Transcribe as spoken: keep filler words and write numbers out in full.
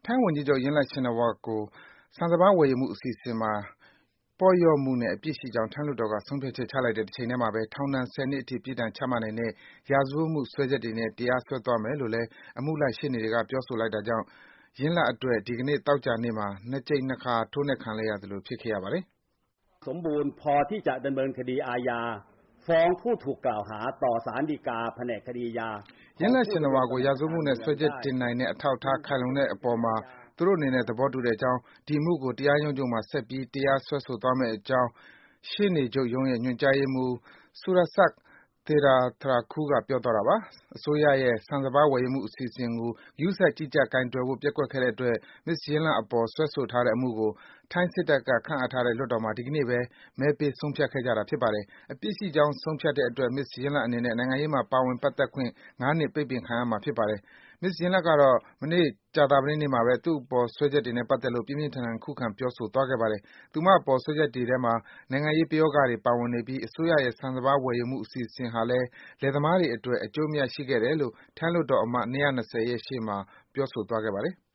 ထိုင်းဝန်ကြီးချုပ် Yingluck Shinawatra ကို ဆန်စပါးဝယ်ယူမှုအစီအစဉ်မှာ ပေါ့လျော့မှုနဲ့ အပြစ်ရှိကြောင်း ထိုင်းလွှတ်တော်က ဆုံးဖြတ်ချက်ချလိုက်တဲ့ တချိန်တည်းမှာပဲ ထောင်ဒဏ် ၁၀ နှစ်အထိ ပြစ်ဒဏ်ချမှတ်နိုင်တဲ့ ရာဇဝတ်မှုစွဲချက်တွေနဲ့ တရားစွဲသွားမယ်လို့လည်း အမှုလိုက်ရှေ့နေတွေက ပြောဆိုလိုက်တာကြောင့် Yingluck အတွက် ဒီကနေ့ သောကြာနေ့မှာ နှစ်ကြိမ်နှစ်ခါ ထိုးနှက်ခံလိုက်ရသလို ဖြစ်ခဲ့ရပါတယ်။สมบูรณ์พอที่จะดำเนินคดีอาญาฟ้องผู้ถูกกล่าวหาต่อศาลฎีกาแผนกคดียา Yingluck Shinawatra ကို ရာဇဝတ်မှုနဲ့ စွဲချက်တင်နိုင်တဲ့ အထောက်အထား ခိုင်လုံတဲ့အပေါ်မှာ သူတို့အနေနဲ့ သဘောတူတဲ့အကြောင်း၊ ဒီအမှုကို တရားရုံးချုပ်မှာ ဆက်ပြီး တရားစွဲဆိုသွားမယ့်အကြောင်း ရှေ့နေချုပ်ရုံးရဲ့ ညွန်ကြားရေးမှူး Surachate Theerasatthakul က ပြောသွားတာပါ။ အစိုးရရဲ့ ဆန်စပါးဝယ်ယူမှုအစီအစဉ်ကို ဂရုစိုက် ကြီးကြပ် ကိုင်တွယ်ဖို့ ပျက်ကွက်ခဲ့တဲ့အတွက် Ms. Yingluck အပေါ် စွဲဆိုထားတဲ့အမှုကို ထိုင်းစစ်တပ်က ခန့်အပ်ထားတဲ့ လွှတ်တော်မှာ ဒီကနေ့ပဲ မဲပေး ဆုံးဖြတ်ခဲ့ကြတာ ဖြစ်ပါတယ်။ အပြစ်ရှိကြောင်း ဆုံးဖြတ်တဲ့အတွက် Ms. Yingluck အနေနဲ့ နိုင်ငံရေးမှာ ပါဝင်ပတ်သက်ခွင့် ၅ နှစ် ပိတ်ပင်ခံရမှာ ဖြစ်ပါတယ်။ Ms. Yingluck ကတော့ မနေ့ ကြာသပတေးနေ့မှာပဲ သူ့အပေါ် စွဲချက်တွေနဲ့ပတ်သက်လို့ ပြင်းပြင်းထန်ထန် ခုခံ ပြောဆိုသွားခဲ့ပါတယ်။ သူမအပေါ် စွဲချက်တွေထဲမှာ နိုင်ငံရေး ပယောဂတွေ ပါဝင်နေပြီး အစိုးရရဲ့ ဆန်စပါး ဝယ်ယူမှုအစီအစဉ်ဟာလည်း လယ်သမားတွေအတွက် အကျိုးအမြတ် ရှိခဲ့တယ်လို့ ထိုင်းလွှတ်တော်အမတ် ၂၂၀ ရဲ့ ရှေ့မှာ ပြောဆိုသွားခဲ့ပါတယ်။